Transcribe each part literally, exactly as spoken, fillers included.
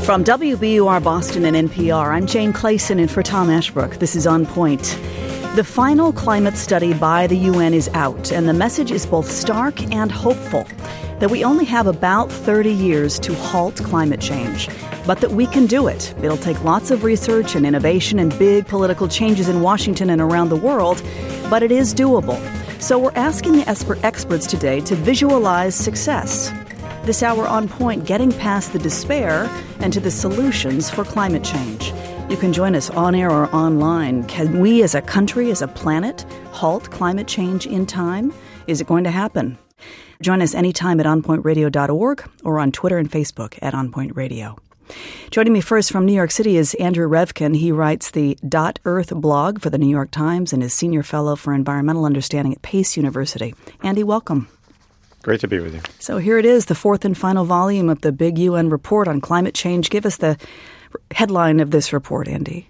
From W B U R Boston and N P R, I'm Jane Clayson, and for Tom Ashbrook, this is On Point. The final climate study by the U N is out, and the message is both stark and hopeful, that we only have about thirty years to halt climate change, but that we can do it. It'll take lots of research and innovation and big political changes in Washington and around the world, but it is doable. So we're asking the experts today to visualize success. This hour on Point, getting past the despair and to the solutions for climate change. You can join us on air or online. Can we as a country, as a planet, halt climate change in time? Is it going to happen? Join us anytime at on point radio dot org or on Twitter and Facebook at On Point Radio. Joining me first from New York City is Andrew Revkin. He writes the Dot Earth blog for the New York Times and is Senior Fellow for Environmental Understanding at Pace University. Andy, welcome. Great to be with you. So here it is, the fourth and final volume of the big U N report on climate change. Give us the headline of this report, Andy.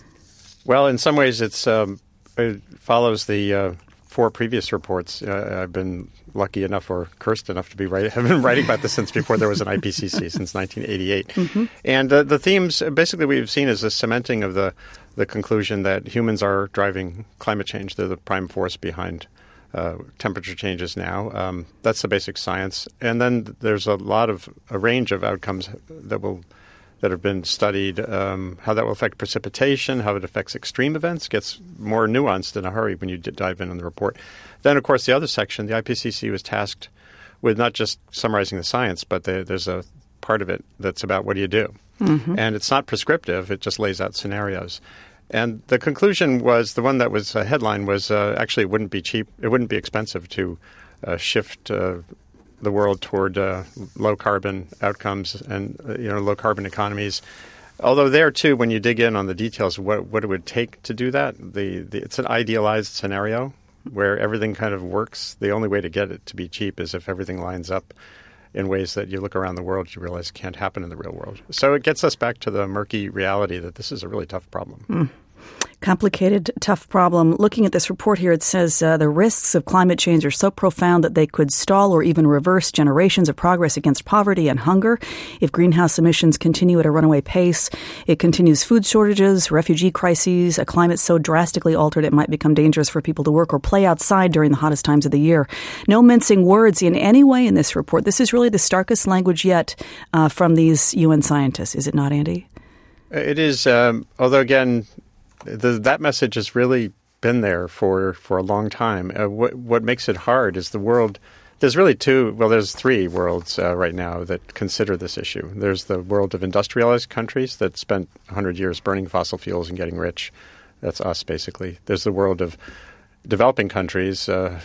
Well, in some ways, it's um, it follows the uh, four previous reports. Uh, I've been lucky enough or cursed enough to be write, have been writing about this since before there was an I P C C, since nineteen eighty-eight. Mm-hmm. And uh, the themes, basically, we've seen is a cementing of the, the conclusion that humans are driving climate change. They're the prime force behind Uh, temperature changes now. Um, that's the basic science. And then there's a lot of a range of outcomes that will that have been studied, um, how that will affect precipitation, how it affects extreme events, gets more nuanced in a hurry when you dive in on the report. Then, of course, the other section, the I P C C was tasked with not just summarizing the science, but the, there's a part of it that's about what do you do. Mm-hmm. And it's not prescriptive. It just lays out scenarios. And the conclusion was, the one that was a headline was uh, actually it wouldn't be cheap, it wouldn't be expensive to uh, shift uh, the world toward uh, low carbon outcomes and uh, you know low carbon economies. Although there too, when you dig in on the details of what, what it would take to do that, the, the it's an idealized scenario where everything kind of works. The only way to get it to be cheap is if everything lines up in ways that you look around the world, you realize can't happen in the real world. So it gets us back to the murky reality that this is a really tough problem. Mm. Complicated, tough problem. Looking at this report here, it says uh, the risks of climate change are so profound that they could stall or even reverse generations of progress against poverty and hunger. If greenhouse emissions continue at a runaway pace, it continues food shortages, refugee crises, a climate so drastically altered it might become dangerous for people to work or play outside during the hottest times of the year. No mincing words in any way in this report. This is really the starkest language yet uh, from these U N scientists, is it not, Andy? It is, um, although again, The, that message has really been there for, for a long time. Uh, what, what makes it hard is the world – there's really two – well, there's three worlds uh, right now that consider this issue. There's the world of industrialized countries that spent one hundred years burning fossil fuels and getting rich. That's us, basically. There's the world of developing countries, uh,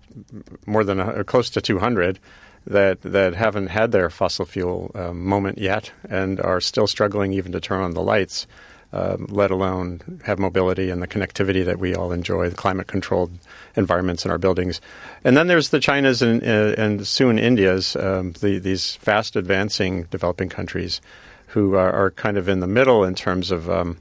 more than uh, close to two hundred, that, that haven't had their fossil fuel uh, moment yet and are still struggling even to turn on the lights. Um, let alone have mobility and the connectivity that we all enjoy, the climate-controlled environments in our buildings. And then there's the Chinas and, uh, and soon Indias, um, the, these fast-advancing developing countries who are, are kind of in the middle in terms of um,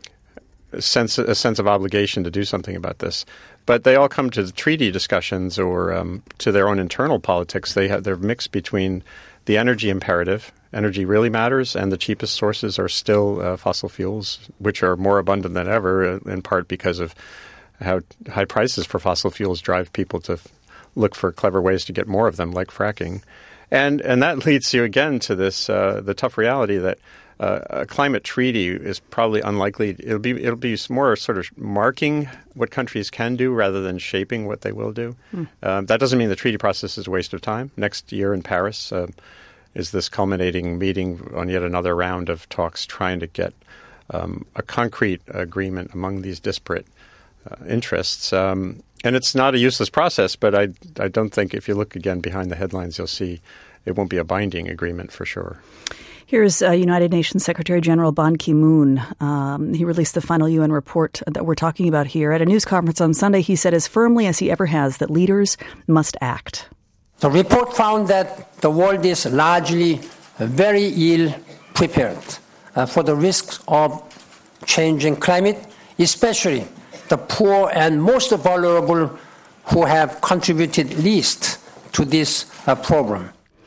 a, sense, a sense of obligation to do something about this. But they all come to the treaty discussions or um, to their own internal politics. They have, they're mixed between the energy imperative. Energy really matters, and the cheapest sources are still uh, fossil fuels, which are more abundant than ever, uh, in part because of how high prices for fossil fuels drive people to f- look for clever ways to get more of them, like fracking. And and that leads you again to this uh, the tough reality that uh, a climate treaty is probably unlikely. It'll be it'll be more sort of marking what countries can do rather than shaping what they will do. Mm. Um, that doesn't mean the treaty process is a waste of time. Next year in Paris uh, is this culminating meeting on yet another round of talks trying to get um, a concrete agreement among these disparate uh, interests. Um, and it's not a useless process, but I, I don't think if you look again behind the headlines, you'll see it won't be a binding agreement for sure. Here's uh, United Nations Secretary General Ban Ki-moon. Um, he released the final U N report that we're talking about here. At a news conference on Sunday, he said as firmly as he ever has that leaders must act. The report found that the world is largely very ill prepared uh, for the risks of changing climate, especially the poor and most vulnerable who have contributed least to this uh, problem.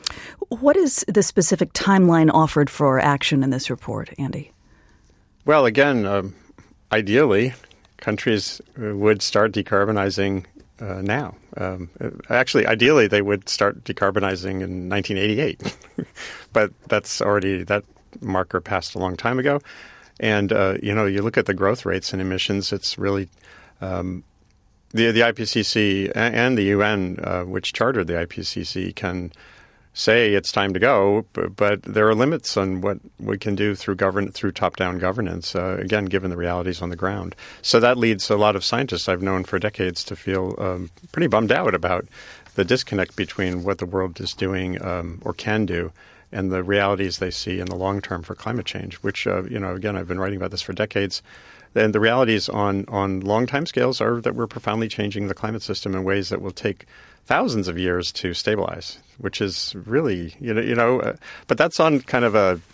What is the specific timeline offered for action in this report, Andy? Well, again, um, ideally, countries would start decarbonizing uh, now. Um, actually, ideally, they would start decarbonizing in nineteen eighty-eight. But that's already, that marker passed a long time ago. And, uh, you know, you look at the growth rates in emissions, it's really um, the, the I P C C and the U N, uh, which chartered the I P C C, can say it's time to go, but, but there are limits on what we can do through govern through top-down governance, uh, again, given the realities on the ground. So that leads a lot of scientists I've known for decades to feel um, pretty bummed out about the disconnect between what the world is doing um, or can do and the realities they see in the long term for climate change, which, uh, you know, again, I've been writing about this for decades. And the realities on, on long time scales are that we're profoundly changing the climate system in ways that will take thousands of years to stabilize, which is really, you know, you know uh, but that's on kind of a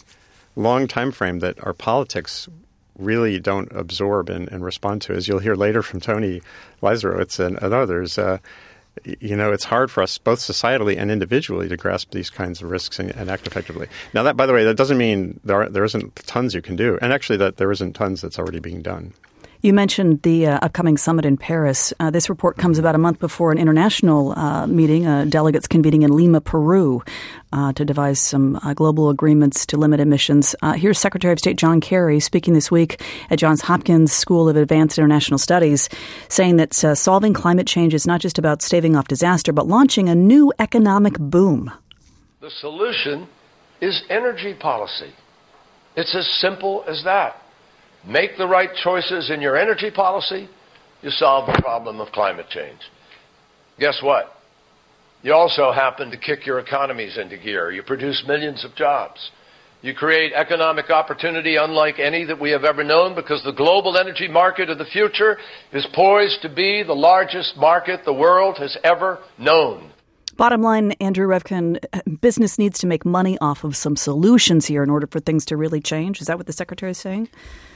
long time frame that our politics really don't absorb and, and respond to. As you'll hear later from Tony Leiserowitz and, and others, uh, you know, it's hard for us both societally and individually to grasp these kinds of risks and, and act effectively. Now, that, by the way, that doesn't mean there are, there isn't tons you can do, and actually that there isn't tons that's already being done. You mentioned the uh, upcoming summit in Paris. Uh, this report comes about a month before an international uh, meeting, uh, delegates convening in Lima, Peru, uh, to devise some uh, global agreements to limit emissions. Uh, here's Secretary of State John Kerry speaking this week at Johns Hopkins School of Advanced International Studies, saying that uh, solving climate change is not just about staving off disaster, but launching a new economic boom. The solution is energy policy. It's as simple as that. Make the right choices in your energy policy, you solve the problem of climate change. Guess what? You also happen to kick your economies into gear. You produce millions of jobs. You create economic opportunity unlike any that we have ever known, because the global energy market of the future is poised to be the largest market the world has ever known. Bottom line, Andrew Revkin, business needs to make money off of some solutions here in order for things to really change. Is that what the Secretary is saying?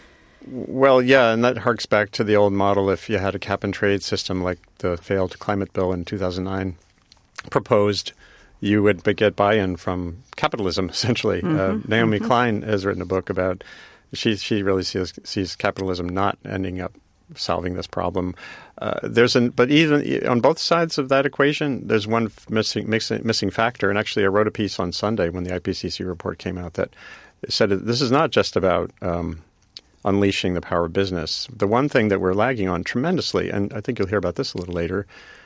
Well, yeah, and that harks back to the old model. If you had a cap-and-trade system like the failed climate bill in two thousand nine proposed, you would get buy-in from capitalism, essentially. Mm-hmm, uh, Naomi mm-hmm. Klein has written a book about she she really sees, sees capitalism not ending up solving this problem. Uh, there's an, but even on both sides of that equation, there's one missing, missing missing factor. And actually, I wrote a piece on Sunday when the I P C C report came out that said that this is not just about um, unleashing the power of business. The one thing that we're lagging on tremendously, and I think you'll hear about this a little later,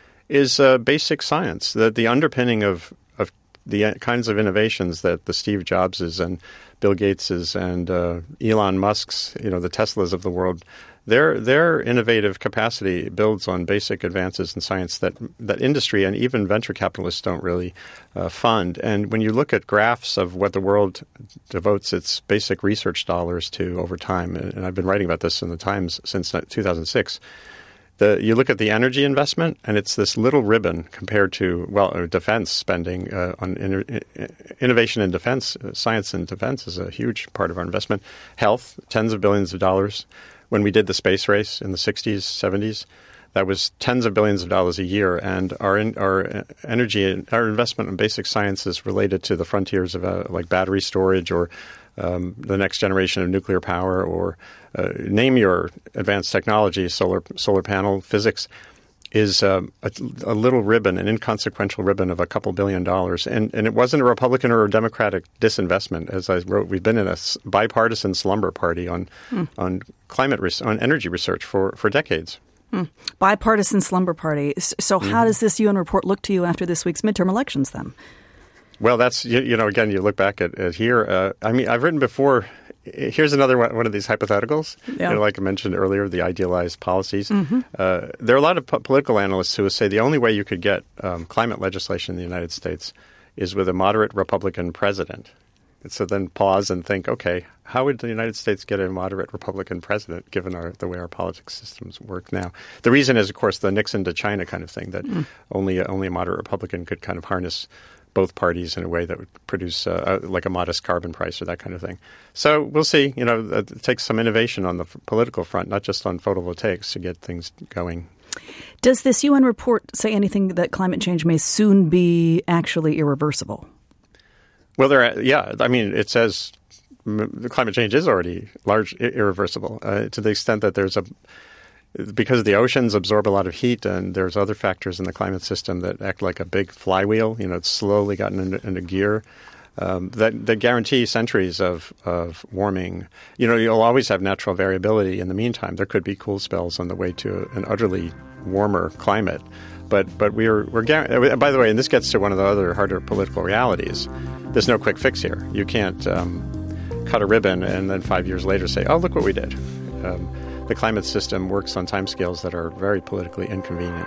is uh, basic science. That the underpinning of of the kinds of innovations that the Steve Jobses and Bill Gateses and uh, Elon Musk's, you know, the Teslas of the world, their their innovative capacity builds on basic advances in science that that industry and even venture capitalists don't really uh, fund. And when you look at graphs of what the world devotes its basic research dollars to over time, and I've been writing about this in the Times since two thousand six, the, you look at the energy investment, and it's this little ribbon compared to, well, defense spending uh, on in, innovation in defense. Uh, science and defense is a huge part of our investment. Health, tens of billions of dollars. When we did the space race in the sixties, seventies, that was tens of billions of dollars a year. And our in, our energy, our investment in basic science is related to the frontiers of uh, like battery storage or um, the next generation of nuclear power, or uh, name your advanced technology, solar solar panel physics, is um, a, a little ribbon, an inconsequential ribbon of a couple billion dollars. And, and it wasn't a Republican or a Democratic disinvestment. As I wrote, we've been in a bipartisan slumber party on mm. on climate res- on energy research for, for decades. Mm. Bipartisan slumber party. So how mm-hmm. does this U N report look to you after this week's midterm elections then? Well, that's, you, you know, again, you look back at, at here. Uh, I mean, I've written before. Here's another one, one of these hypotheticals. Yeah. You know, like I mentioned earlier, the idealized policies. Mm-hmm. Uh, there are a lot of po- political analysts who say the only way you could get um, climate legislation in the United States is with a moderate Republican president. And so then pause and think, okay, how would the United States get a moderate Republican president given our, the way our politics systems work now? The reason is, of course, the Nixon to China kind of thing, that mm. only, only a moderate Republican could kind of harness both parties in a way that would produce uh, like a modest carbon price or that kind of thing. So we'll see. You know, it takes some innovation on the f- political front, not just on photovoltaics, to get things going. Does this U N report say anything that climate change may soon be actually irreversible? Well, there. Yeah, I mean, it says the climate change is already large, irreversible uh, to the extent that there's a because the oceans absorb a lot of heat, and there's other factors in the climate system that act like a big flywheel. You know, it's slowly gotten into, into gear. Um, that, that guarantee centuries of, of warming. You know, you'll always have natural variability in the meantime. There could be cool spells on the way to an utterly warmer climate. But but we're we're by the way, and this gets to one of the other harder political realities. There's no quick fix here. You can't um, cut a ribbon and then five years later say, "Oh, look what we did." Um, the climate system works on timescales that are very politically inconvenient.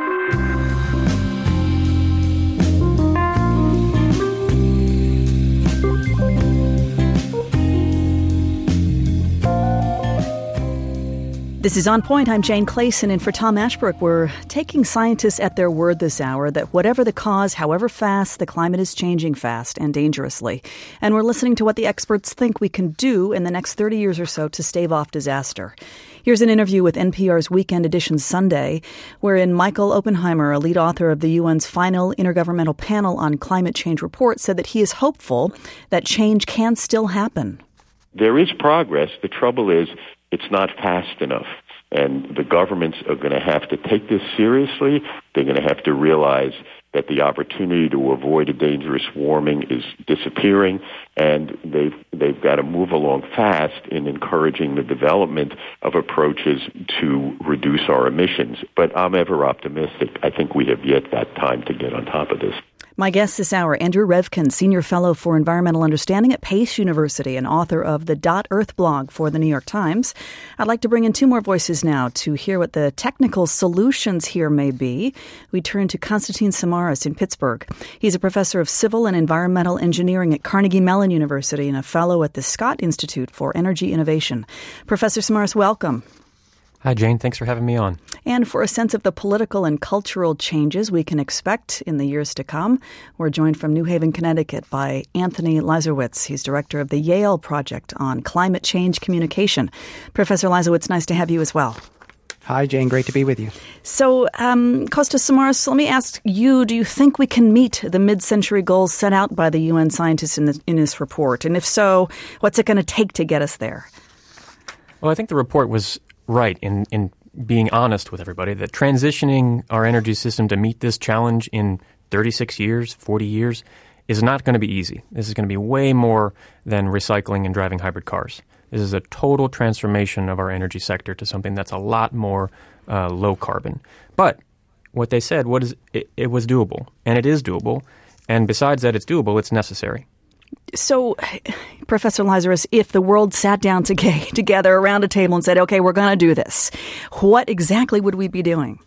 This is On Point. I'm Jane Clayson, and for Tom Ashbrook, we're taking scientists at their word this hour that whatever the cause, however fast, the climate is changing fast and dangerously. And we're listening to what the experts think we can do in the next thirty years or so to stave off disaster. Here's an interview with N P R's Weekend Edition Sunday, wherein Michael Oppenheimer, a lead author of the U N's final Intergovernmental Panel on Climate Change report, said that he is hopeful that change can still happen. There is progress. The trouble is, it's not fast enough. And the governments are going to have to take this seriously. They're going to have to realize that the opportunity to avoid a dangerous warming is disappearing, and they've, they've got to move along fast in encouraging the development of approaches to reduce our emissions. But I'm ever optimistic. I think we have yet that time to get on top of this. My guest this hour, Andrew Revkin, Senior Fellow for Environmental Understanding at Pace University and author of the Dot Earth blog for the New York Times. I'd like to bring in two more voices now to hear what the technical solutions here may be. We turn to Konstantin Samaras in Pittsburgh. He's a professor of civil and environmental engineering at Carnegie Mellon University and a fellow at the Scott Institute for Energy Innovation. Professor Samaras, welcome. Hi, Jane. Thanks for having me on. And for a sense of the political and cultural changes we can expect in the years to come, we're joined from New Haven, Connecticut by Anthony Leiserowitz. He's director of the Yale Project on Climate Change Communication. Professor Leiserowitz, nice to have you as well. Hi, Jane. Great to be with you. So, um, Kostas Samaras, let me ask you, do you think we can meet the mid-century goals set out by the U N scientists in, the, in this report? And if so, what's it going to take to get us there? Well, I think the report was right in, in being honest with everybody that transitioning our energy system to meet this challenge in thirty-six years, forty years is not going to be easy. This is going to be way more than recycling and driving hybrid cars. This is a total transformation of our energy sector to something that's a lot more uh, low carbon. But what they said, what is it, it was doable, and it is doable. And besides that it's doable, it's necessary. So, Professor Leiserowitz, if the world sat down to get, together around a table and said, okay, we're going to do this, what exactly would we be doing?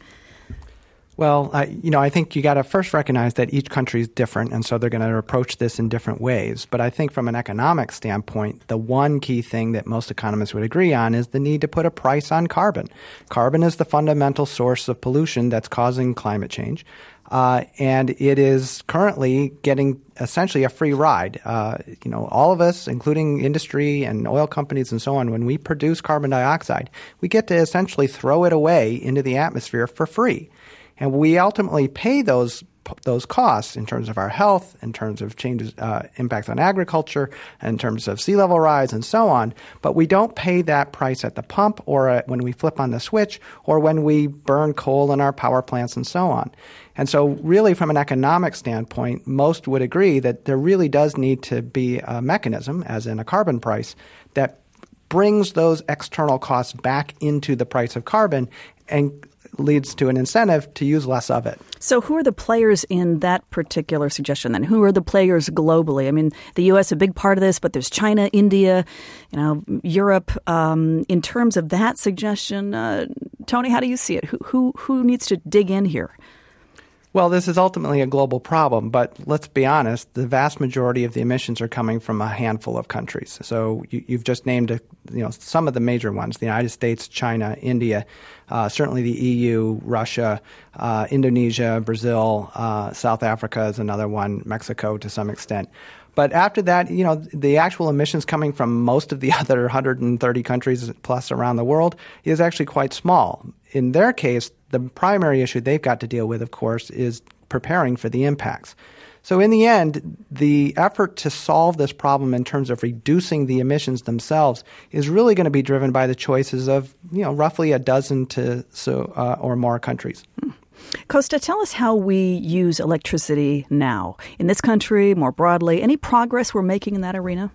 Well, uh, you know, I think you got to first recognize that each country is different, and so they're going to approach this in different ways. But I think from an economic standpoint, the one key thing that most economists would agree on is the need to put a price on carbon. Carbon is the fundamental source of pollution that's causing climate change. Uh, and it is currently getting essentially a free ride. Uh, you know, all of us, including industry and oil companies and so on, when we produce carbon dioxide, we get to essentially throw it away into the atmosphere for free. And we ultimately pay those those costs in terms of our health, in terms of changes, uh, impacts on agriculture, in terms of sea level rise and so on. But we don't pay that price at the pump or at, when we flip on the switch or when we burn coal in our power plants and so on. And so really from an economic standpoint, most would agree that there really does need to be a mechanism, as in a carbon price, that brings those external costs back into the price of carbon and leads to an incentive to use less of it. So who are the players in that particular suggestion then? Who are the players globally? I mean, the U S a big part of this, but there's China, India, you know, Europe. Um, in terms of that suggestion, uh, Tony, how do you see it? Who, who, who needs to dig in here? Well, this is ultimately a global problem, but let's be honest, the vast majority of the emissions are coming from a handful of countries. So you, you've just named a, you know, some of the major ones, the United States, China, India, uh, certainly the E U, Russia, uh, Indonesia, Brazil, uh, South Africa is another one, Mexico to some extent. But after that, you know, the actual emissions coming from most of the other one hundred thirty countries plus around the world is actually quite small. In their case, the primary issue they've got to deal with, of course, is preparing for the impacts. So in the end, the effort to solve this problem in terms of reducing the emissions themselves is really going to be driven by the choices of, you know, roughly a dozen to so uh, or more countries. Hmm. Costa, tell us how we use electricity now in this country, more broadly. Any progress we're making in that arena?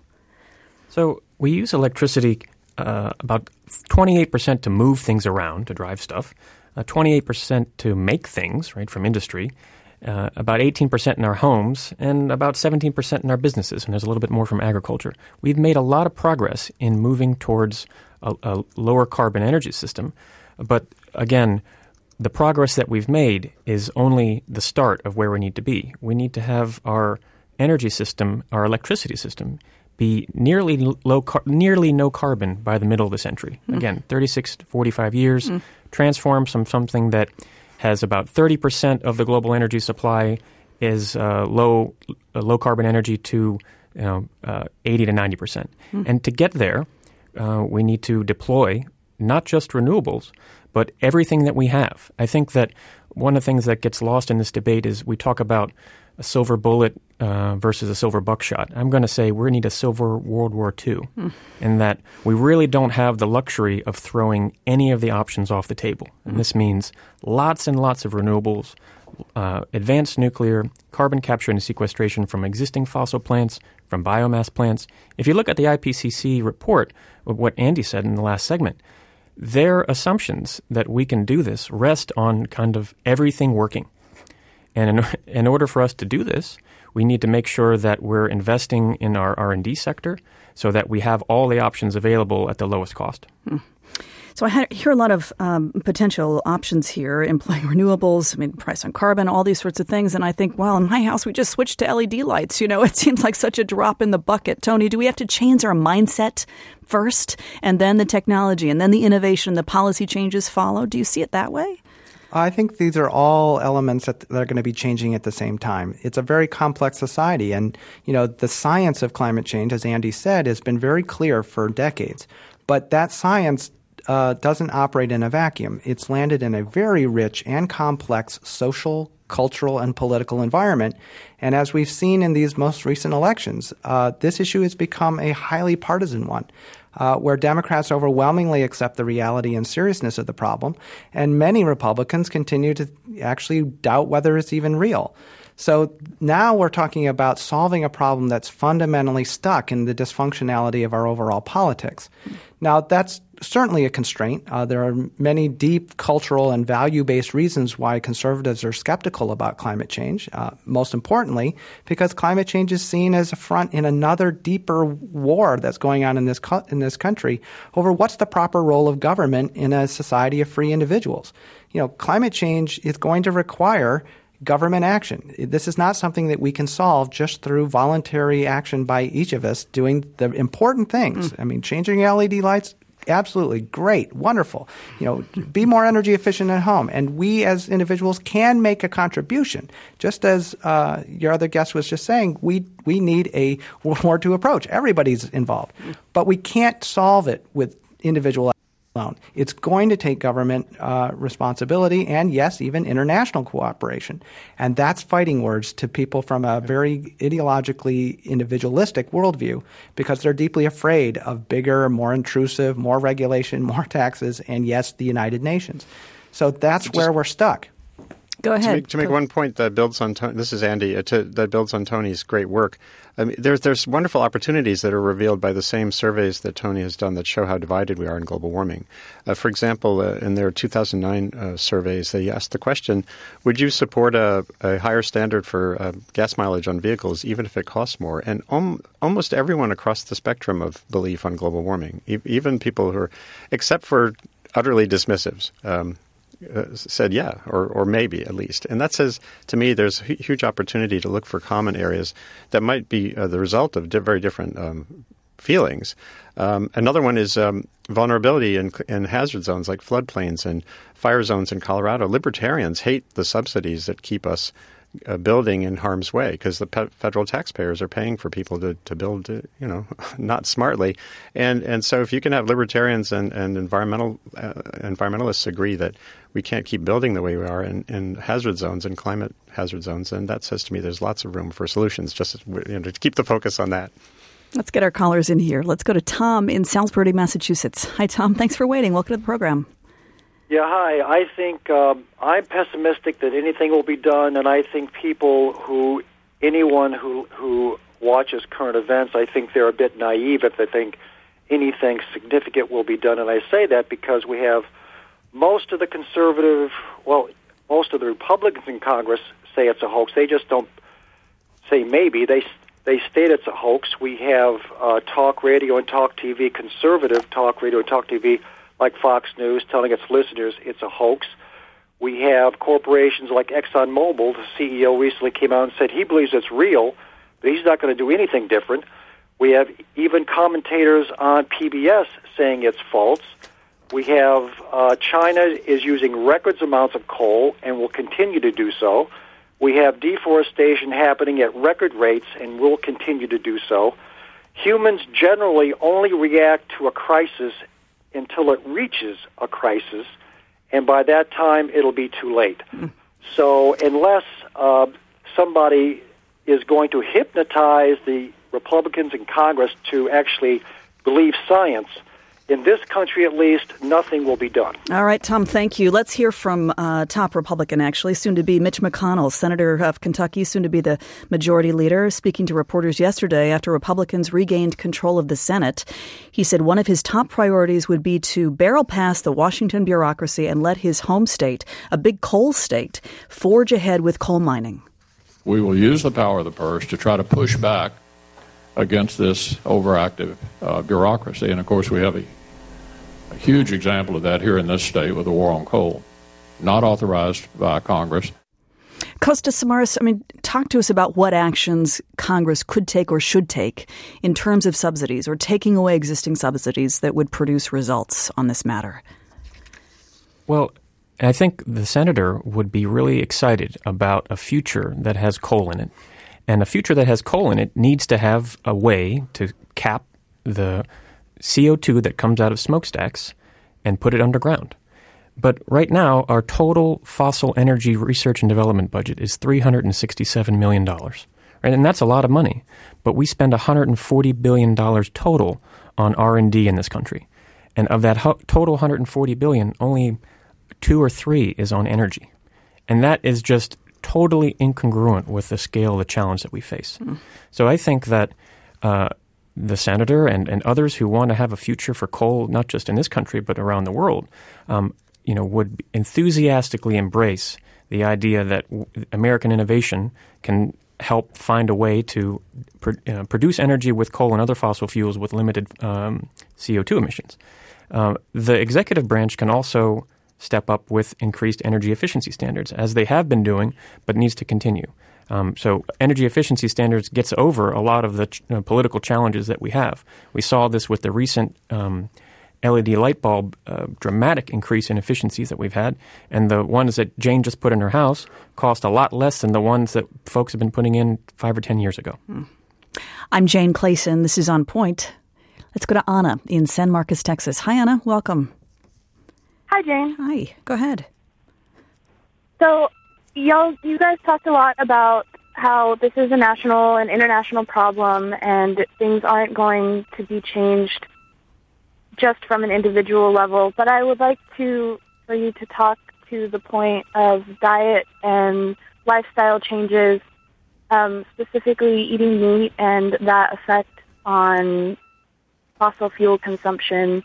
So we use electricity uh, about twenty-eight percent to move things around, to drive stuff, uh, twenty-eight percent to make things, right, from industry, uh, about eighteen percent in our homes, and about seventeen percent in our businesses, and there's a little bit more from agriculture. We've made a lot of progress in moving towards a, a lower carbon energy system, but again, the progress that we've made is only the start of where we need to be. We need to have our energy system, our electricity system, be nearly low, car- nearly no carbon by the middle of the century. Mm. Again, thirty-six to forty-five years, mm. transform from something that has about thirty percent of the global energy supply is uh, low uh, low carbon energy to you know uh, eighty to ninety percent. Mm. And to get there, uh, we need to deploy not just renewables, but everything that we have. I think that one of the things that gets lost in this debate is we talk about a silver bullet uh, versus a silver buckshot. I'm going to say we need a silver World War Two, mm. in that we really don't have the luxury of throwing any of the options off the table. And mm. this means lots and lots of renewables, uh, advanced nuclear, carbon capture and sequestration from existing fossil plants, from biomass plants. If you look at the I P C C report, what Andy said in the last segment, their assumptions that we can do this rest on kind of everything working. And in, in order for us to do this, we need to make sure that we're investing in our R and D sector so that we have all the options available at the lowest cost. Hmm. So I hear a lot of um, potential options here, employing renewables, I mean, price on carbon, all these sorts of things. And I think, well, in my house, we just switched to L E D lights. You know, it seems like such a drop in the bucket. Tony, do we have to change our mindset first, and then the technology, and then the innovation, the policy changes follow? Do you see it that way? I think these are all elements that are going to be changing at the same time. It's a very complex society. And, you know, the science of climate change, as Andy said, has been very clear for decades. But that science uh, doesn't operate in a vacuum. It's landed in a very rich and complex social, cultural, and political environment. And as we've seen in these most recent elections, uh, this issue has become a highly partisan one. Uh, where Democrats overwhelmingly accept the reality and seriousness of the problem, and many Republicans continue to actually doubt whether it's even real. So now we're talking about solving a problem that's fundamentally stuck in the dysfunctionality of our overall politics. Now, that's certainly a constraint. Uh, there are many deep cultural and value-based reasons why conservatives are skeptical about climate change. Uh, most importantly, because climate change is seen as a front in another deeper war that's going on in this co- in this country over what's the proper role of government in a society of free individuals. You know, climate change is going to require government action. This is not something that we can solve just through voluntary action by each of us doing the important things. Mm. I mean, changing L E D lights, absolutely great, wonderful. You know, be more energy efficient at home. And we as individuals can make a contribution. Just as uh, your other guest was just saying, we we need a World War Two approach. Everybody's involved. But we can't solve it with individual alone. It's going to take government uh, responsibility and, yes, even international cooperation. And that's fighting words to people from a very ideologically individualistic worldview because they're deeply afraid of bigger, more intrusive, more regulation, more taxes, and, yes, the United Nations. So that's Just, where we're stuck. Go ahead. To make, to make one point that builds on – this is Andy uh, – to, that builds on Tony's great work. I mean, there's there's wonderful opportunities that are revealed by the same surveys that Tony has done that show how divided we are in global warming. Uh, for example, uh, in their two thousand nine uh, surveys, they asked the question, would you support a, a higher standard for uh, gas mileage on vehicles even if it costs more? And om- almost everyone across the spectrum of belief on global warming, e- even people who are – except for utterly dismissives um, – Uh, said yeah, or, or maybe at least. And that says, to me, there's a huge opportunity to look for common areas that might be uh, the result of di- very different um, feelings. Um, another one is um, vulnerability in, in hazard zones like floodplains and fire zones in Colorado. Libertarians hate the subsidies that keep us uh, building in harm's way because the pe- federal taxpayers are paying for people to, to build, uh, you know, not smartly. And and so if you can have libertarians and, and environmental uh, environmentalists agree that we can't keep building the way we are in, in hazard zones and climate hazard zones, then that says to me there's lots of room for solutions, just you know, to keep the focus on that. Let's get our callers in here. Let's go to Tom in Salisbury, Massachusetts. Hi, Tom. Thanks for waiting. Welcome to the program. Yeah, hi. I think um, I'm pessimistic that anything will be done, and I think people who, anyone who who watches current events, I think they're a bit naive if they think anything significant will be done. And I say that because we have most of the conservative, well, most of the Republicans in Congress say it's a hoax. They just don't say maybe. They they state it's a hoax. We have uh, talk radio and talk T V, conservative talk radio and talk T V, like Fox News, telling its listeners it's a hoax. We have corporations like ExxonMobil. The C E O recently came out and said he believes it's real, but he's not going to do anything different. We have even commentators on P B S saying it's false. We have uh, China is using record amounts of coal and will continue to do so. We have deforestation happening at record rates and will continue to do so. Humans generally only react to a crisis until it reaches a crisis, and by that time it'll be too late. Mm. So unless uh, somebody is going to hypnotize the Republicans in Congress to actually believe science, in this country at least, nothing will be done. All right, Tom, thank you. Let's hear from uh, top Republican, actually, soon to be Mitch McConnell, Senator of Kentucky, soon to be the majority leader, speaking to reporters yesterday after Republicans regained control of the Senate. He said one of his top priorities would be to barrel past the Washington bureaucracy and let his home state, a big coal state, forge ahead with coal mining. We will use the power of the purse to try to push back against this overactive uh, bureaucracy. And, of course, we have a, a huge example of that here in this state with the war on coal, not authorized by Congress. Kostas Samaras, I mean, talk to us about what actions Congress could take or should take in terms of subsidies or taking away existing subsidies that would produce results on this matter. Well, I think the senator would be really excited about a future that has coal in it. And a future that has coal in it needs to have a way to cap the C O two that comes out of smokestacks and put it underground. But right now, our total fossil energy research and development budget is three hundred sixty-seven million dollars. Right? And that's a lot of money. But we spend one hundred forty billion dollars total on R and D in this country. And of that ho- total one hundred forty billion dollars, only two or three is on energy. And that is just totally incongruent with the scale of the challenge that we face. Mm. So I think that uh, the senator and, and others who want to have a future for coal, not just in this country but around the world, um, you know, would enthusiastically embrace the idea that w- American innovation can help find a way to pr- uh, produce energy with coal and other fossil fuels with limited um, C O two emissions. Uh, the executive branch can also step up with increased energy efficiency standards, as they have been doing, but needs to continue. Um, so energy efficiency standards gets over a lot of the ch- uh, political challenges that we have. We saw this with the recent um, L E D light bulb uh, dramatic increase in efficiencies that we've had, and the ones that Jane just put in her house cost a lot less than the ones that folks have been putting in five or ten years ago. Mm. I'm Jane Clayson. This is On Point. Let's go to Anna in San Marcos, Texas. Hi, Anna. Welcome. Hi, Jane. Hi. Go ahead. So, y'all, you guys talked a lot about how this is a national and international problem and things aren't going to be changed just from an individual level. But I would like to for you to talk to the point of diet and lifestyle changes, um, specifically eating meat and that effect on fossil fuel consumption.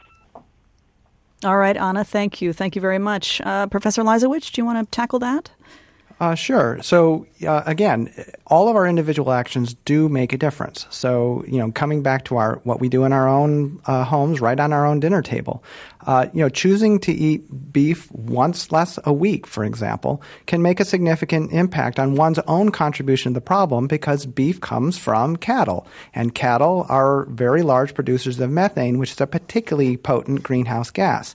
All right, Anna, thank you. Thank you very much. Uh, Professor Lizowich, do you want to tackle that? Uh, sure. So, uh, again, all of our individual actions do make a difference. So, you know, coming back to our what we do in our own uh, homes, right on our own dinner table, uh, you know, choosing to eat beef once less a week, for example, can make a significant impact on one's own contribution to the problem because beef comes from cattle. And cattle are very large producers of methane, which is a particularly potent greenhouse gas.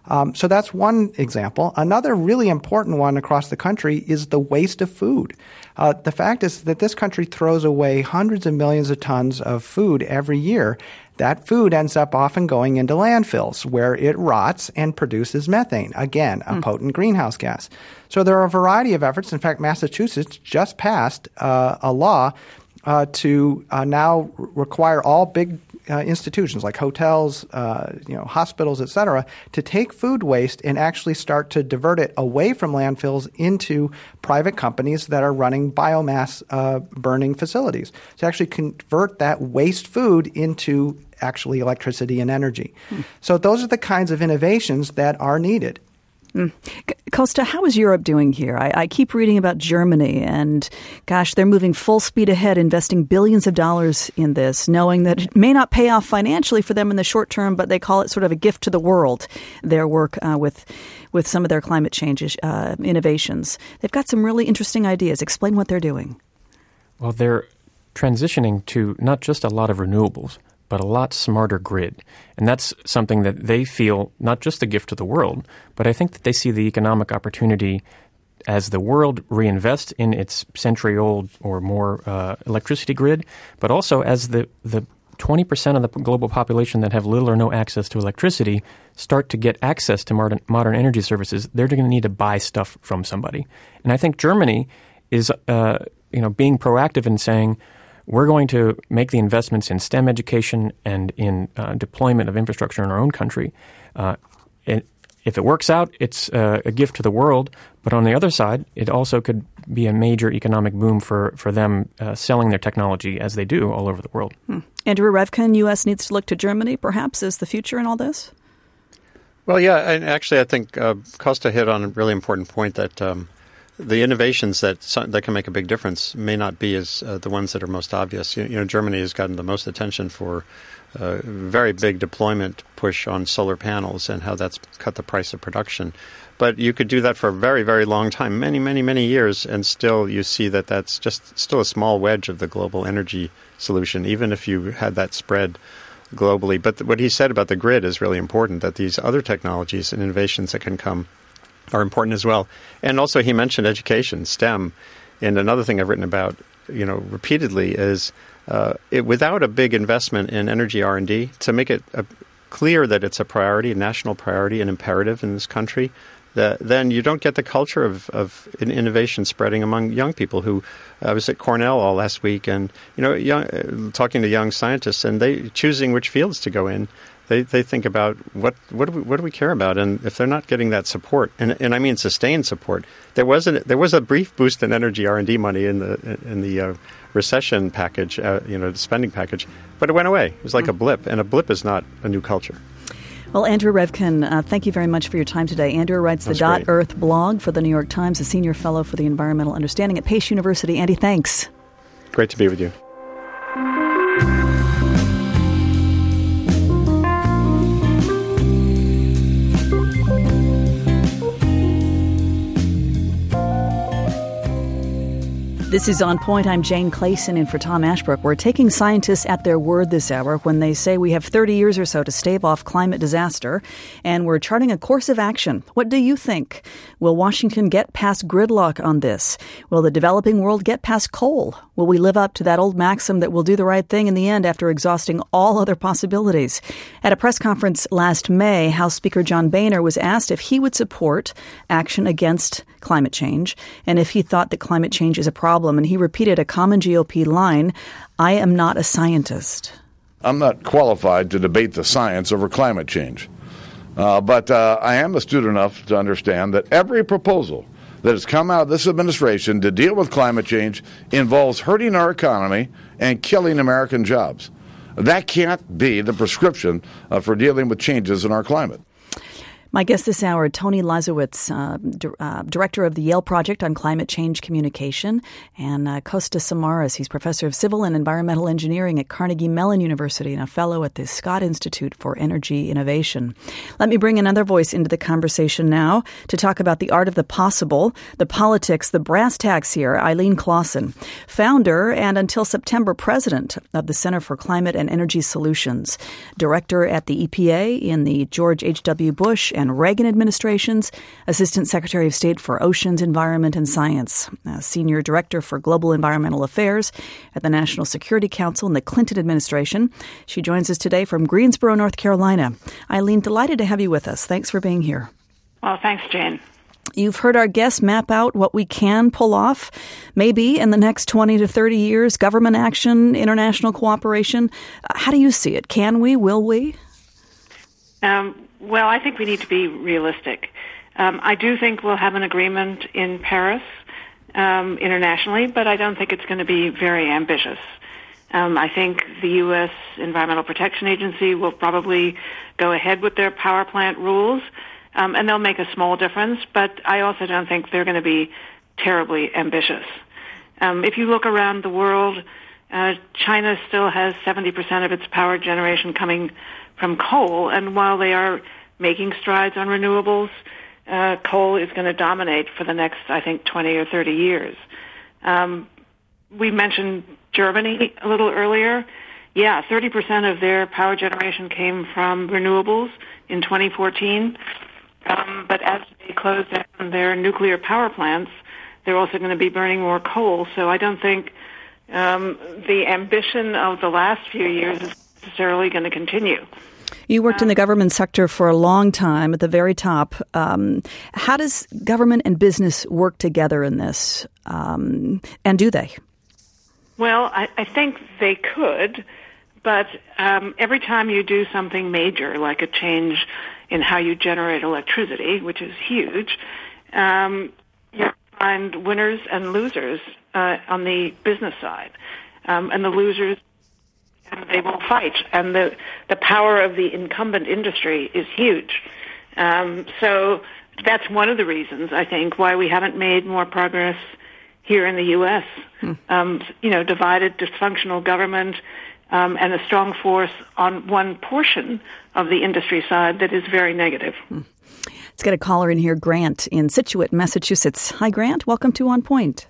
Um, so that's one example. Another really important one across the country is the waste of food. Uh, the fact is that this country throws away hundreds of millions of tons of food every year. That food ends up often going into landfills where it rots and produces methane, again, a mm. potent greenhouse gas. So there are a variety of efforts. In fact, Massachusetts just passed uh, a law uh, to uh, now require all big uh, institutions like hotels, uh, you know, hospitals, et cetera, to take food waste and actually start to divert it away from landfills into private companies that are running biomass uh, burning facilities to actually convert that waste food into actually electricity and energy. Mm. So those are the kinds of innovations that are needed. Mm. Costa, how is Europe doing here? I, I keep reading about Germany, and gosh, they're moving full speed ahead, investing billions of dollars in this, knowing that it may not pay off financially for them in the short term, but they call it sort of a gift to the world, their work uh, with with some of their climate change uh, innovations. They've got some really interesting ideas. Explain what they're doing. Well, they're transitioning to not just a lot of renewables, but a lot smarter grid. And that's something that they feel not just a gift to the world, but I think that they see the economic opportunity as the world reinvests in its century-old or more uh, electricity grid, but also as the, the twenty percent of the global population that have little or no access to electricity start to get access to modern, modern energy services, they're going to need to buy stuff from somebody. And I think Germany is uh, you know, being proactive in saying, we're going to make the investments in STEM education and in uh, deployment of infrastructure in our own country. Uh, it, if it works out, it's uh, a gift to the world. But on the other side, it also could be a major economic boom for, for them uh, selling their technology as they do all over the world. Hmm. Andrew Revkin, U S needs to look to Germany perhaps as the future in all this? Well, yeah, and actually I think uh, Costa hit on a really important point that um, the innovations that that can make a big difference may not be as uh, the ones that are most obvious. You, you know, Germany has gotten the most attention for a uh, very big deployment push on solar panels and how that's cut the price of production. But you could do that for a very, very long time, many, many, many years, and still you see that that's just still a small wedge of the global energy solution, even if you had that spread globally. But th- what he said about the grid is really important, that these other technologies and innovations that can come are important as well. And also he mentioned education, STEM. And another thing I've written about, you know, repeatedly is uh, it, without a big investment in energy R and D, to make it a, clear that it's a priority, a national priority, an imperative in this country, that then you don't get the culture of, of innovation spreading among young people who uh, I was at Cornell all last week and, you know, young, uh, talking to young scientists and they choosing which fields to go in. They they think about what what do we what do we care about, and if they're not getting that support, and and I mean sustained support, there was a there was a brief boost in energy R and D money in the in the uh, recession package, uh, you know, the spending package, but it went away. It was like mm. a blip, and a blip is not a new culture. Well, Andrew Revkin, uh, thank you very much for your time today. Andrew writes the Dot Earth blog for the New York Times, a senior fellow for the environmental understanding at Pace University. Andy, thanks. Great to be with you. This is On Point. I'm Jane Clayson in for Tom Ashbrook. We're taking scientists at their word this hour when they say we have thirty years or so to stave off climate disaster, and we're charting a course of action. What do you think? Will Washington get past gridlock on this? Will the developing world get past coal? Will we live up to that old maxim that we'll do the right thing in the end after exhausting all other possibilities? At a press conference last May, House Speaker John Boehner was asked if he would support action against climate change and if he thought that climate change is a problem. And he repeated a common G O P line, I am not a scientist. I'm not qualified to debate the science over climate change. Uh, but uh, I am astute enough to understand that every proposal that has come out of this administration to deal with climate change involves hurting our economy and killing American jobs. That can't be the prescription uh, for dealing with changes in our climate. My guest this hour, Tony Lazowitz, uh, d- uh, director of the Yale Project on Climate Change Communication, and uh, Costa Samaras. He's professor of civil and environmental engineering at Carnegie Mellon University and a fellow at the Scott Institute for Energy Innovation. Let me bring another voice into the conversation now to talk about the art of the possible, the politics, the brass tacks here. Eileen Clausen, founder and until September president of the Center for Climate and Energy Solutions, director at the E P A in the George H W. Bush and and Reagan administrations, Assistant Secretary of State for Oceans, Environment, and Science, uh, Senior Director for Global Environmental Affairs at the National Security Council in the Clinton administration. She joins us today from Greensboro, North Carolina. Eileen, delighted to have you with us. Thanks for being here. Well, thanks, Jane. You've heard our guests map out what we can pull off, maybe in the next twenty to thirty years, government action, international cooperation. Uh, how do you see it? Can we? Will we? Um, well, I think we need to be realistic. Um, I do think we'll have an agreement in Paris um, internationally, but I don't think it's going to be very ambitious. Um, I think the U S Environmental Protection Agency will probably go ahead with their power plant rules. Um, and they'll make a small difference, but I also don't think they're going to be terribly ambitious. Um, if you look around the world, uh, China still has seventy percent of its power generation coming from coal, and while they are making strides on renewables, uh, coal is going to dominate for the next, I think, twenty or thirty years. Um, we mentioned Germany a little earlier. Yeah, thirty percent of their power generation came from renewables in twenty fourteen. Um, but as they close down their nuclear power plants, they're also going to be burning more coal. So I don't think um, the ambition of the last few years is necessarily going to continue. You worked um, in the government sector for a long time at the very top. Um, how does government and business work together in this? Um, and do they? Well, I, I think they could. But um, every time you do something major, like a change in how you generate electricity, which is huge, um, you find winners and losers uh, on the business side. Um, and the losers, and they will fight. And the, the power of the incumbent industry is huge. Um, so that's one of the reasons, I think, why we haven't made more progress here in the U S. Hmm. Um, you know, divided, dysfunctional government, Um, and a strong force on one portion of the industry side that is very negative. Let's get a caller in here, Grant in Scituate, Massachusetts. Hi, Grant. Welcome to On Point.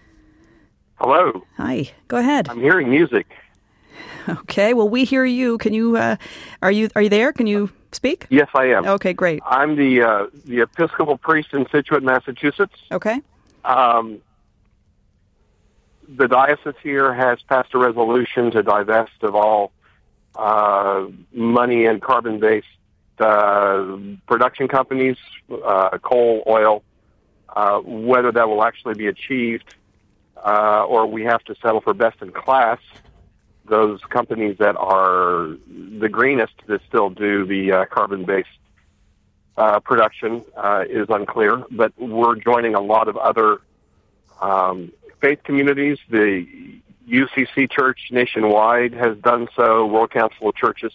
Hello. Hi. Go ahead. I'm hearing music. Okay. Well, we hear you. Can you? Uh, are you? Are you there? Can you speak? Yes, I am. Okay. Great. I'm the uh, the Episcopal priest in Scituate, Massachusetts. Okay. Um, The diocese here has passed a resolution to divest of all uh, money in carbon-based uh, production companies, uh, coal, oil. Uh, whether that will actually be achieved uh, or we have to settle for best in class, those companies that are the greenest that still do the uh, carbon-based uh, production uh, is unclear. But we're joining a lot of other um faith communities. The U C C Church nationwide has done so, World Council of Churches.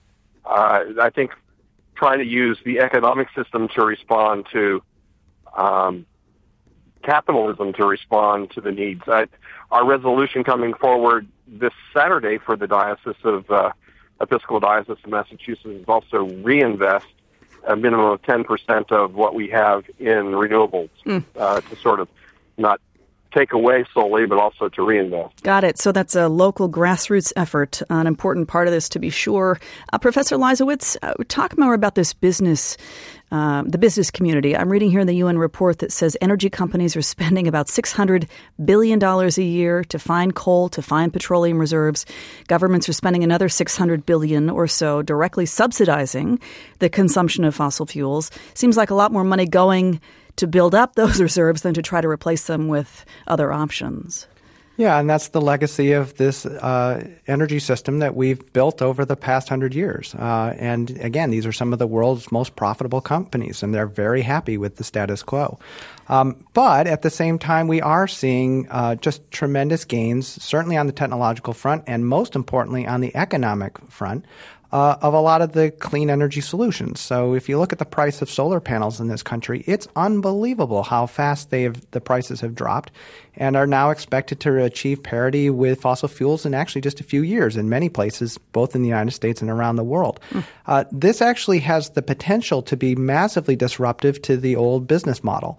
Uh, I think trying to use the economic system to respond to um, capitalism to respond to the needs. I, our resolution coming forward this Saturday for the Diocese of uh, Episcopal Diocese of Massachusetts is also reinvest a minimum of ten percent of what we have in renewables mm. uh, to sort of not take away solely, but also to reinvest. Got it. So that's a local grassroots effort, an important part of this to be sure. Uh, Professor Leisowitz, uh, talk more about this business, uh, the business community. I'm reading here in the U N report that says energy companies are spending about six hundred billion dollars a year to find coal, to find petroleum reserves. Governments are spending another six hundred billion dollars or so directly subsidizing the consumption of fossil fuels. Seems like a lot more money going to build up those reserves than to try to replace them with other options. Yeah, and that's the legacy of this uh, energy system that we've built over the past hundred years. Uh, and again, these are some of the world's most profitable companies, and they're very happy with the status quo. Um, but at the same time, we are seeing uh, just tremendous gains, certainly on the technological front, and most importantly on the economic front. Uh, of a lot of the clean energy solutions. So if you look at the price of solar panels in this country, it's unbelievable how fast they have, the prices have dropped and are now expected to achieve parity with fossil fuels in actually just a few years in many places, both in the United States and around the world. Mm. Uh, this actually has the potential to be massively disruptive to the old business model.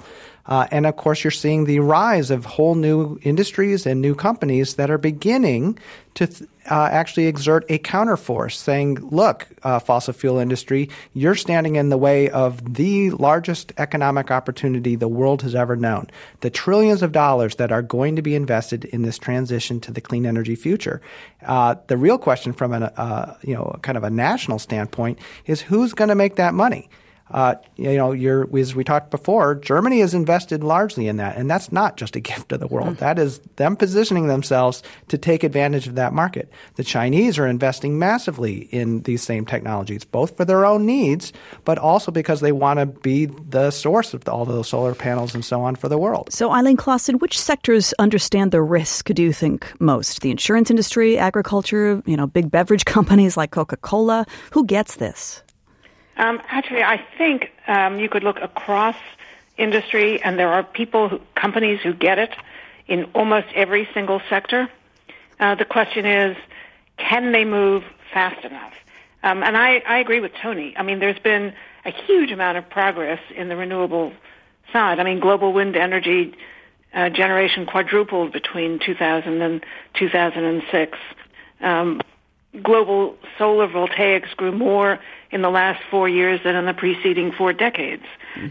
Uh, and, of course, you're seeing the rise of whole new industries and new companies that are beginning to th- uh, actually exert a counterforce, saying, look, uh, fossil fuel industry, you're standing in the way of the largest economic opportunity the world has ever known. The trillions of dollars that are going to be invested in this transition to the clean energy future. Uh, the real question from a uh, you know, kind of a national standpoint is who's going to make that money? Uh, you know, you're, as we talked before, Germany has invested largely in that, and that's not just a gift to the world. That is them positioning themselves to take advantage of that market. The Chinese are investing massively in these same technologies, both for their own needs, but also because they want to be the source of all those solar panels and so on for the world. So, Eileen Clausen, which sectors understand the risk, do you think, most? The insurance industry, agriculture, you know, big beverage companies like Coca-Cola? Who gets this? Um, actually, I think um, you could look across industry, and there are people, who, companies who get it in almost every single sector. Uh, the question is, can they move fast enough? Um, and I, I agree with Tony. I mean, there's been a huge amount of progress in the renewable side. I mean, global wind energy uh, generation quadrupled between two thousand and two thousand six. Um, global solar voltaics grew more in the last four years than in the preceding four decades.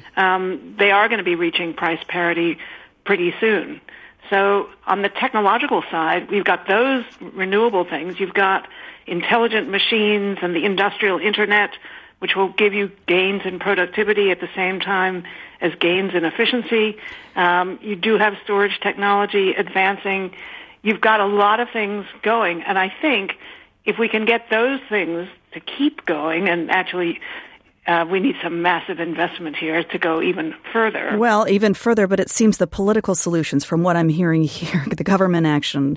Um, they are going to be reaching price parity pretty soon. So on the technological side, we've got those renewable things. You've got intelligent machines and the industrial internet, which will give you gains in productivity at the same time as gains in efficiency. Um, you do have storage technology advancing. You've got a lot of things going, and I think if we can get those things to keep going, and actually uh, we need some massive investment here to go even further. Well, even further, but it seems the political solutions, from what I'm hearing here, the government action,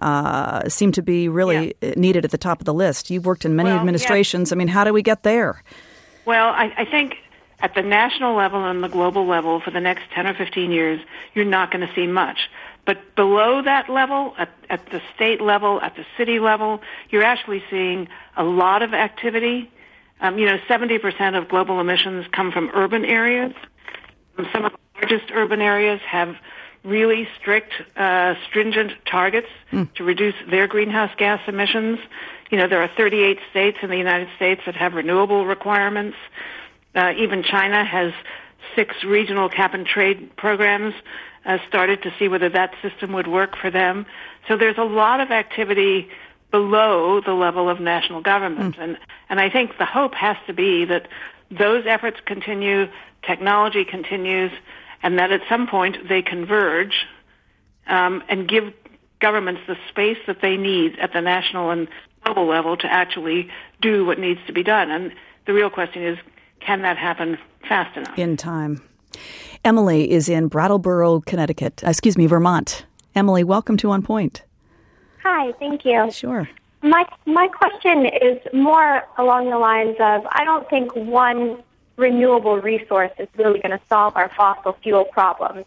uh, seem to be really yeah. needed at the top of the list. You've worked in many well, administrations. Yeah. I mean, how do we get there? Well, I, I think at the national level and the global level for the next ten or fifteen years, you're not going to see much. But below that level, at, at the state level, at the city level, you're actually seeing a lot of activity. Um, you know, seventy percent of global emissions come from urban areas. Some of the largest urban areas have really strict, uh, stringent targets mm. to reduce their greenhouse gas emissions. You know, there are thirty-eight states in the United States that have renewable requirements. Uh, even China has six regional cap-and-trade programs uh, started to see whether that system would work for them. So there's a lot of activity below the level of national government. Mm. And, and I think the hope has to be that those efforts continue, technology continues, and that at some point they converge um, and give governments the space that they need at the national and global level to actually do what needs to be done. And the real question is, can that happen fast enough? In time. Emily is in Brattleboro, Connecticut. Excuse me, Vermont. Emily, welcome to On Point. Hi, thank you. Sure. My my question is more along the lines of, I don't think one renewable resource is really going to solve our fossil fuel problems.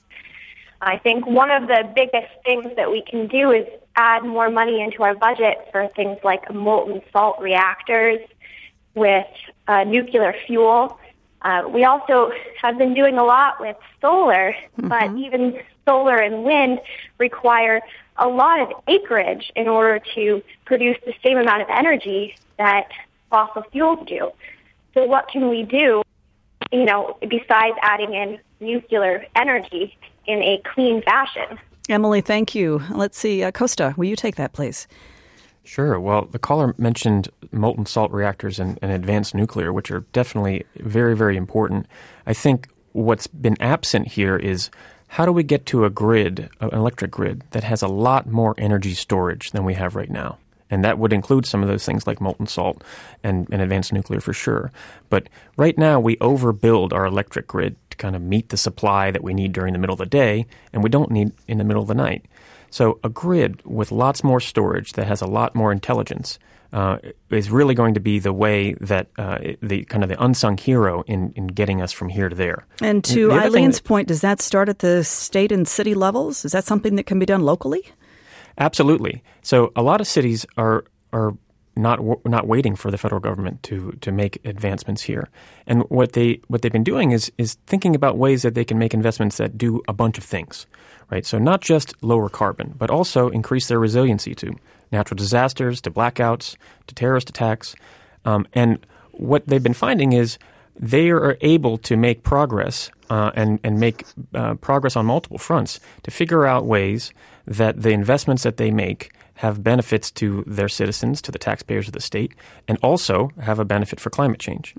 I think one of the biggest things that we can do is add more money into our budget for things like molten salt reactors with uh, nuclear fuel. Uh, we also have been doing a lot with solar, mm-hmm. but even solar and wind require a lot of acreage in order to produce the same amount of energy that fossil fuels do. So what can we do, you know, besides adding in nuclear energy in a clean fashion? Emily, thank you. Let's see. Uh, Costa, will you take that, please? Sure. Well, the caller mentioned molten salt reactors and, and advanced nuclear, which are definitely very, very important. I think what's been absent here is how do we get to a grid, an electric grid, that has a lot more energy storage than we have right now? And that would include some of those things like molten salt and, and advanced nuclear for sure. But right now we overbuild our electric grid to kind of meet the supply that we need during the middle of the day, and we don't need in the middle of the night. So a grid with lots more storage that has a lot more intelligence uh, is really going to be the way that uh, the kind of the unsung hero in, in getting us from here to there. And to and Eileen's that, point, does that start at the state and city levels? Is that something that can be done locally? Absolutely. So a lot of cities are are not not waiting for the federal government to to make advancements here. And what they what they've been doing is is thinking about ways that they can make investments that do a bunch of things, right? So not just lower carbon, but also increase their resiliency to natural disasters, to blackouts, to terrorist attacks. Um, and what they've been finding is they are able to make progress uh, and and make uh, progress on multiple fronts to figure out ways that the investments that they make have benefits to their citizens, to the taxpayers of the state, and also have a benefit for climate change.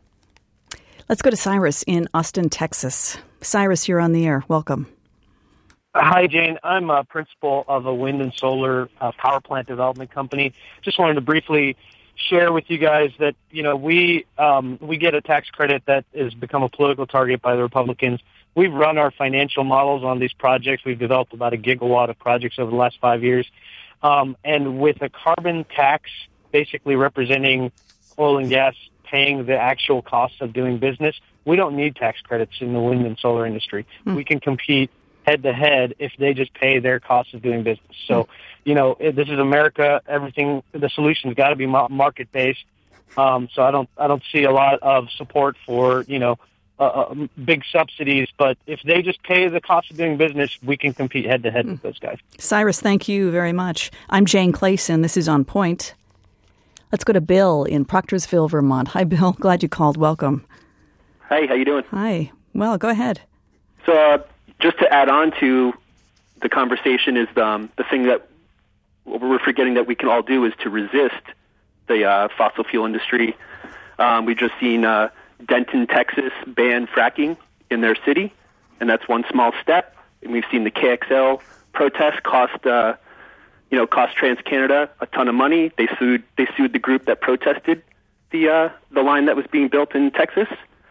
Let's go to Cyrus in Austin, Texas. Cyrus, you're on the air. Welcome. Hi, Jane. I'm a principal of a wind and solar uh, power plant development company. Just wanted to briefly share with you guys that, you know, we um, we get a tax credit that has become a political target by the Republicans. We've run our financial models on these projects. We've developed about a gigawatt of projects over the last five years. Um, and with a carbon tax basically representing oil and gas paying the actual cost of doing business, we don't need tax credits in the wind and solar industry. Mm. We can compete head-to-head if they just pay their cost of doing business. So, mm. you know, this is America. Everything, the solution's got to be market-based. Um, so I don't, I don't see a lot of support for, you know, uh, uh, big subsidies. But if they just pay the cost of doing business, we can compete head-to-head mm. with those guys. Cyrus, thank you very much. I'm Jane Clayson. This is On Point. Let's go to Bill in Proctorsville, Vermont. Hi, Bill. Glad you called. Welcome. Hi, how you doing? Hi. Well, go ahead. So uh, just to add on to the conversation is um, the thing that we're forgetting that we can all do is to resist the uh, fossil fuel industry. Um, we've just seen uh, Denton, Texas, ban fracking in their city, and that's one small step. And we've seen the K X L protest cost, uh, you know, cost TransCanada a ton of money. They sued. They sued the group that protested the uh, the line that was being built in Texas.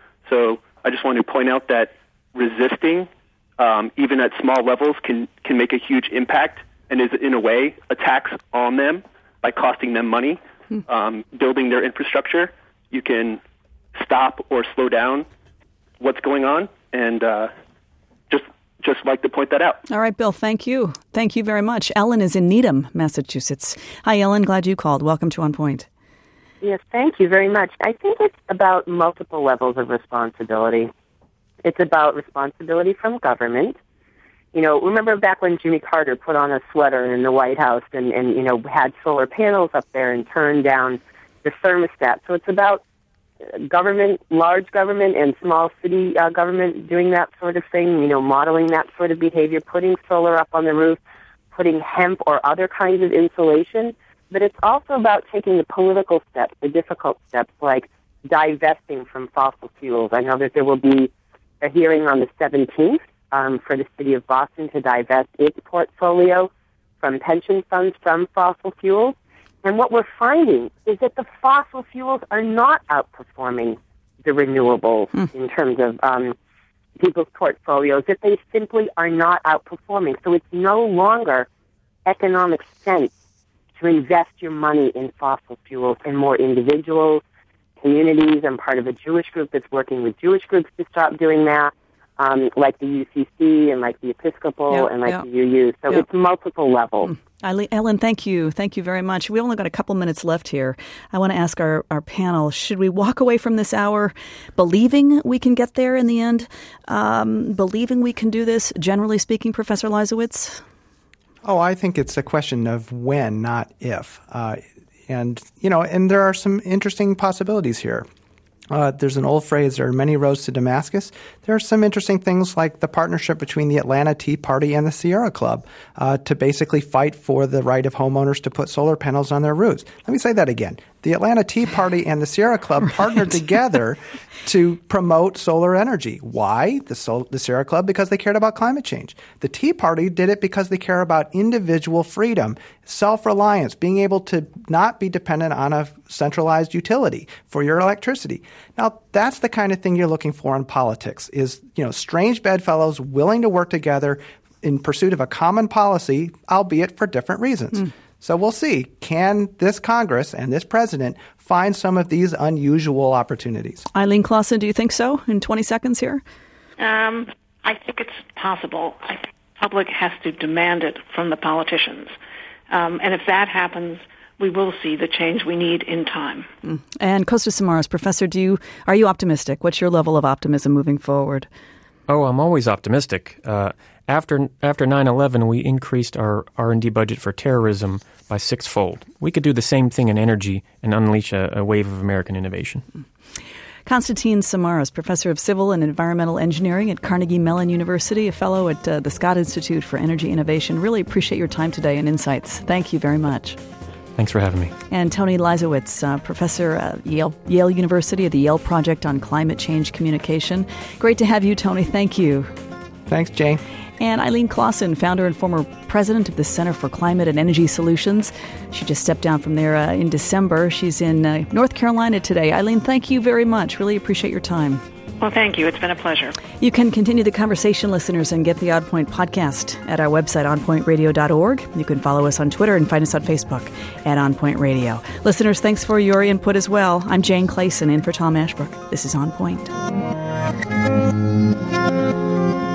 So I just wanted to point out that resisting, um, even at small levels, can can make a huge impact and is in a way a tax on them by costing them money. Hmm. Um, building their infrastructure, you can stop or slow down what's going on, and uh, just just like to point that out. All right, Bill, thank you. Thank you very much. Ellen is in Needham, Massachusetts. Hi, Ellen. Glad you called. Welcome to On Point. Yes, thank you very much. I think it's about multiple levels of responsibility. It's about responsibility from government. You know, remember back when Jimmy Carter put on a sweater in the White House and, and you know, had solar panels up there and turned down the thermostat. So it's about government, large government and small city uh, government doing that sort of thing, you know, modeling that sort of behavior, putting solar up on the roof, putting hemp or other kinds of insulation. But it's also about taking the political steps, the difficult steps, like divesting from fossil fuels. I know that there will be a hearing on the seventeenth um, for the city of Boston to divest its portfolio from pension funds from fossil fuels. And what we're finding is that the fossil fuels are not outperforming the renewables mm. in terms of um, people's portfolios, that they simply are not outperforming. So it's no longer economic sense to invest your money in fossil fuels, and more individuals, communities. I'm part of a Jewish group that's working with Jewish groups to stop doing that, um, like the U C C and like the Episcopal yep, and like yep. the U U. So yep. it's multiple levels. Mm. Ellen, thank you. Thank you very much. We only got a couple minutes left here. I want to ask our, our panel, should we walk away from this hour believing we can get there in the end? Um, believing we can do this, generally speaking, Professor Leisowitz? Oh, I think it's a question of when, not if. Uh, and, you know, and there are some interesting possibilities here. Uh, there's an old phrase, there are many roads to Damascus. There are some interesting things like the partnership between the Atlanta Tea Party and the Sierra Club uh, to basically fight for the right of homeowners to put solar panels on their roofs. Let me say that again. The Atlanta Tea Party and the Sierra Club right. partnered together to promote solar energy. Why? The, Sol- the Sierra Club, because they cared about climate change. The Tea Party did it because they care about individual freedom, self-reliance, being able to not be dependent on a centralized utility for your electricity. Now, that's the kind of thing you're looking for in politics, is, you know, strange bedfellows willing to work together in pursuit of a common policy, albeit for different reasons. Mm. So we'll see. Can this Congress and this president find some of these unusual opportunities? Eileen Clausen, do you think so in twenty seconds here? Um, I think it's possible. I think the public has to demand it from the politicians. Um, and if that happens, we will see the change we need in time. Mm. And Kostas Samaras, Professor, do you are you optimistic? What's your level of optimism moving forward? Oh, I'm always optimistic. Uh, after after nine eleven, we increased our R and D budget for terrorism by sixfold. We could do the same thing in energy and unleash a, a wave of American innovation. Konstantin Samaras, Professor of Civil and Environmental Engineering at Carnegie Mellon University, a fellow at uh, the Scott Institute for Energy Innovation. Really appreciate your time today and insights. Thank you very much. Thanks for having me. And Tony Leibowitz, uh, Professor at Yale, Yale University at the Yale Project on Climate Change Communication. Great to have you, Tony. Thank you. Thanks, Jane. And Eileen Clausen, founder and former president of the Center for Climate and Energy Solutions. She just stepped down from there uh, in December. She's in uh, North Carolina today. Eileen, thank you very much. Really appreciate your time. Well, thank you. It's been a pleasure. You can continue the conversation, listeners, and get the On Point podcast at our website, on point radio dot org. You can follow us on Twitter and find us on Facebook at On Point Radio. Listeners, thanks for your input as well. I'm Jane Clayson, in for Tom Ashbrook. This is On Point.